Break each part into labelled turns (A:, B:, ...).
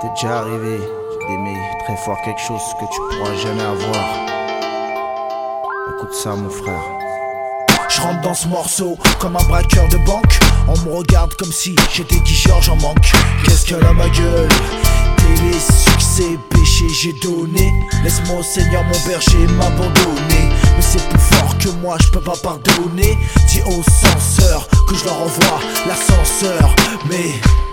A: T'es déjà arrivé d'aimer très fort quelque chose que tu pourras jamais avoir. Écoute ça mon frère.
B: Je rentre dans ce morceau comme un braqueur de banque. On me regarde comme si j'étais Guy Georges en manque. Qu'est-ce qu'elle a ma gueule? Télé, succès, péché, j'ai donné. Laisse-moi au Seigneur mon berger m'abandonner. Mais c'est plus fort que moi, je peux pas pardonner. Dis aux censeurs que je leur envoie l'ascenseur. Mais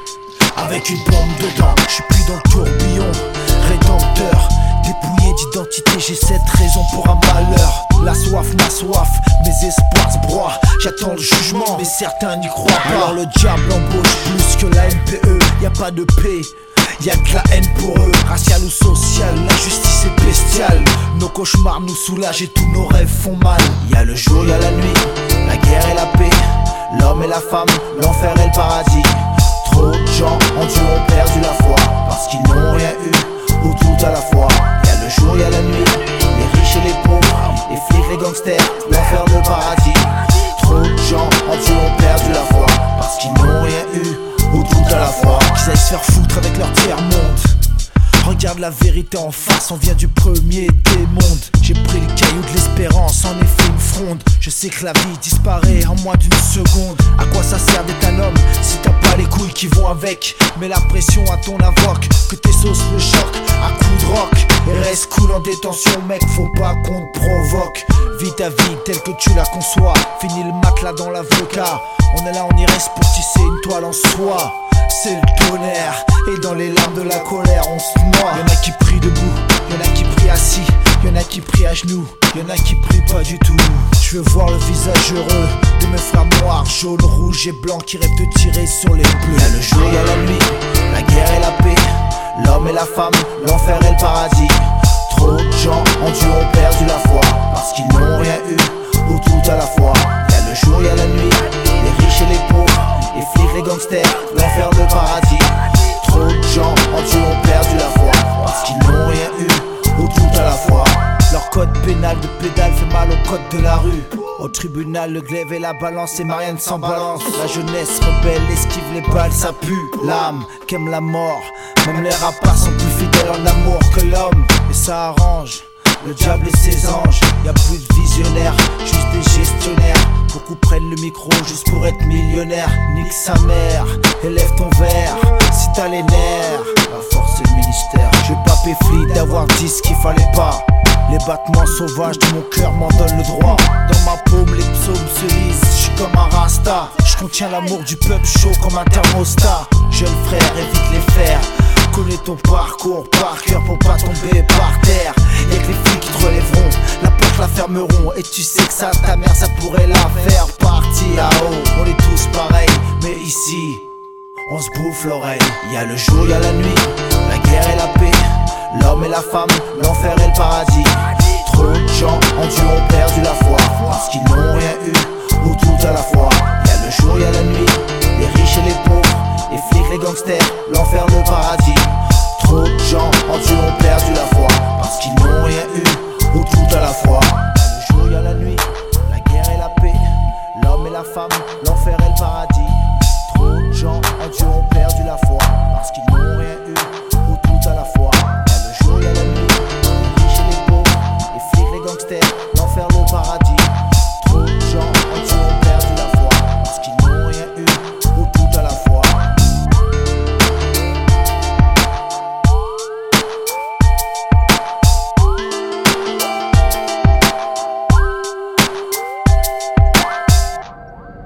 B: avec une bombe dedans, je suis plus dans le tourbillon rédempteur. Dépouillé d'identité, j'ai cette raison pour un malheur. La soif, ma soif, mes espoirs se broient. J'attends le jugement, mais certains n'y croient pas. Alors le diable embauche plus que la NPE. Y'a pas de paix, y'a que la haine pour eux. Racial ou social, l'injustice est bestiale. Nos cauchemars nous soulagent et tous nos rêves font mal. Y'a le jour, y'a la nuit, la guerre et la paix, l'homme et la femme, l'enfer et le paradis. Trop de gens en Dieu ont perdu la foi parce qu'ils n'ont rien eu ou tout à la fois. Y'a le jour, y'a la nuit, les riches et les pauvres, les flics, les gangsters, l'enfer, le paradis. Trop de gens en Dieu ont perdu la foi parce qu'ils n'ont rien eu ou tout à la fois. Qu'ils aillent se faire foutre avec leur tiers-monde. Regarde la vérité en face, on vient du premier des mondes. J'ai pris le caillou de l'espérance, en effet une fronde. Je sais que la vie disparaît en moins d'une seconde. À quoi ça sert d'être un homme si t'as pas les couilles qui vont avec? Mets la pression à ton avoc, que tes sauces le choc à coups de rock. Et reste cool en détention mec, faut pas qu'on te provoque. Vis ta vie telle que tu la conçois. Finis le matelas dans l'avocat. On est là, on y reste pour tisser une toile en soie. C'est le tonnerre, et dans les larmes de la colère on se noie. Y'en a qui prient debout, y'en a qui prient assis, y'en a qui prient à genoux, y'en a qui prient pas du tout. Je veux voir le visage heureux de mes frères noirs, jaunes, rouges et blancs qui rêvent de tirer sur les bleus. Y'a le jour, y'a la nuit, la guerre et la paix, l'homme et la femme, l'enfer et le paradis. Trop de gens en Dieu ont perdu la foi parce qu'ils n'ont rien eu ou tout à la fois. Y'a le jour, y'a la nuit, les riches et les pauvres, les flics, les gangsters, l'enfer, le paradis. Trop de gens en Dieu ont perdu la foi parce qu'ils n'ont rien eu ou tout à la fois. Leur code pénal de pédale fait mal au code de la rue. Au tribunal, le glaive et la balance et Marianne sans balance. La jeunesse rebelle esquive les balles, ça pue. L'âme qu'aime la mort, même les rapaces sont plus fidèles en amour que l'homme. Et ça arrange le diable et ses anges. Y'a plus de visionnaires, juste des gestionnaires. Beaucoup prennent le micro juste pour être millionnaire. Nique sa mère, élève ton verre si t'as les nerfs. La force et le ministère. Je vais pas péfli d'avoir dit ce qu'il fallait pas. Les battements sauvages de mon cœur m'en donnent le droit. Dans ma paume les psaumes se lisent, je suis comme un rasta. Je contiens l'amour du peuple chaud comme un thermostat. Jeune frère, évite les fers. Connais ton parcours par cœur pour pas tomber par terre. Y'a que les flics qui te relèveront, la porte la fermeront. Et tu sais que ça, ta mère, ça pourrait la faire partir à haut. On est tous pareils, mais ici, on se bouffe l'oreille. Y'a le jour, y'a la nuit, la guerre et la paix, l'homme et la femme, l'enfer et le paradis. Trop de gens en Dieu ont perdu la foi parce qu'ils n'ont rien eu ou tout à la fois. Y'a le jour, y'a la nuit, les riches et les pauvres, les flics, les gangsters, l'enfer,